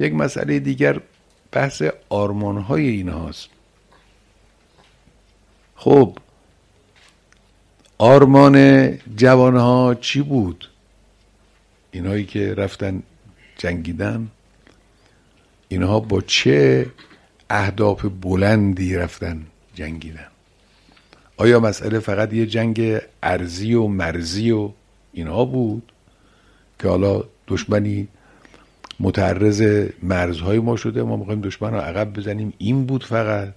یک مسئله دیگر بحث آرمان‌های اینهاست. خب آرمان جوانها چی بود؟ اینهایی که رفتن جنگیدن، اینها با چه اهداف بلندی رفتن جنگیدن؟ آیا مسئله فقط یه جنگ ارضی و مرزی و اینها بود که حالا دشمنی متعرض مرزهای ما شده، ما میخوایم دشمن رو عقب بزنیم، این بود فقط؟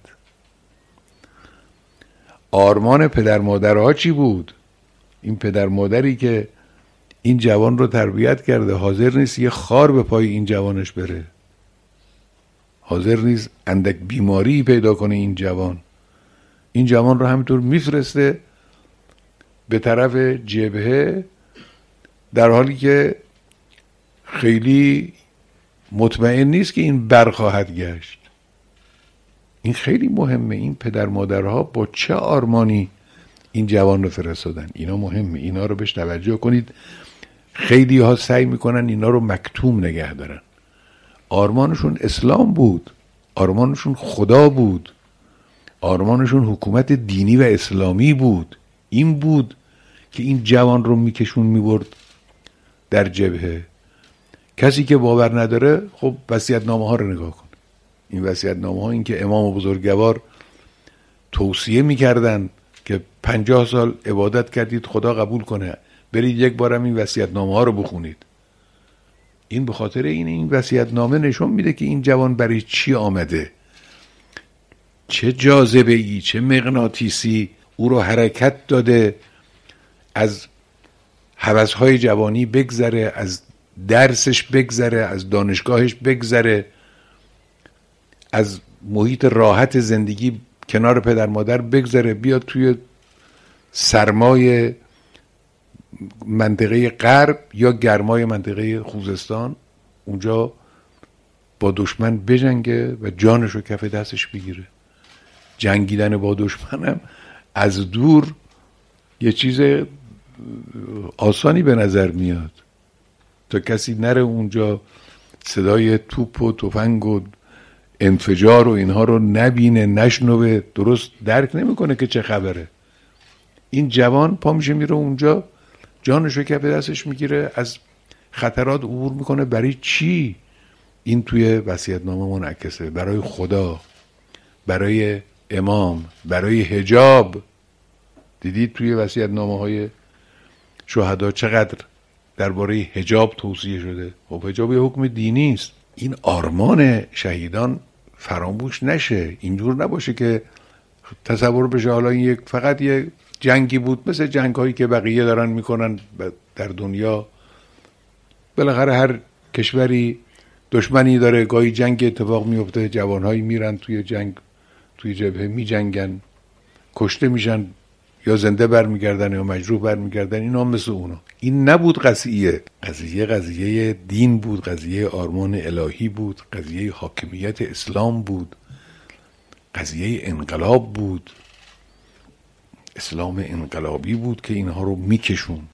آرمان پدر مادرها چی بود؟ این پدر مادری که این جوان رو تربیت کرده حاضر نیست یه خار به پای این جوانش بره، حاضر نیست اندک بیماری پیدا کنه این جوان رو همینطور میفرسته به طرف جبهه، در حالی که خیلی مطمئن نیست که این برخواهد گشت. این خیلی مهمه. این پدر مادرها با چه آرمانی این جوان رو فرستادن؟ اینا مهمه، اینا رو بهش توجه کنید. خیلی ها سعی میکنن اینا رو مکتوم نگه دارن. آرمانشون اسلام بود، آرمانشون خدا بود، آرمانشون حکومت دینی و اسلامی بود. این بود که این جوان رو میکشون میبرد در جبهه. کسی که باور نداره خب وصیت‌نامه ها رو نگاه کن. این وصیت‌نامه ها، این که امام بزرگوار توصیه میکردن که 50 سال عبادت کردید خدا قبول کنه، برید یک بارم این وصیت‌نامه ها رو بخونید. این به خاطر این وصیت‌نامه نشون میده که این جوان برای چی آمده، چه جاذبه ای، چه مغناطیسی او رو حرکت داده از هوس‌های جوانی بگذره، از درسش بگذره، از دانشگاهش بگذره، از محیط راحت زندگی کنار پدر مادر بگذره، بیاد توی سرمای منطقه غرب یا گرمای منطقه خوزستان، اونجا با دشمن بجنگه و جانش رو کف دستش بگیره. جنگیدن با دشمنم از دور یه چیز آسانی به نظر میاد، تا کسی نره اونجا صدای توپ و تفنگ و انفجار و اینها رو نبینه، نشنوه، درست درک نمیکنه که چه خبره. این جوان پا میشه میره اونجا، جانشو کف دستش میگیره، از خطرات عبور میکنه. برای چی؟ این توی وصیت‌نامه منعکسه. برای خدا، برای امام، برای حجاب. دیدید توی وصیت‌نامه های شهدا چقدر درباره حجاب توصیه شده؟ خب حجاب یه حکم دینی است. این آرمان شهیدان فراموش نشه. اینجور نباشه که تصور بشه حالا این فقط یه جنگی بود مثل جنگ هایی که بقیه دارن میکنن در دنیا. بالاخره هر کشوری دشمنی داره، گاهی جنگ اتفاق میفته، جوانهایی میرن توی جنگ، توی جبهه میجنگن، کشته میشن یا زنده برمیگردن یا مجروح برمیگردن. اینا مثل اونا. این نبود قضیه دین بود، قضیه آرمان الهی بود، قضیه حاکمیت اسلام بود، قضیه انقلاب بود. اسلام انقلابی بود که اینها رو میکشون.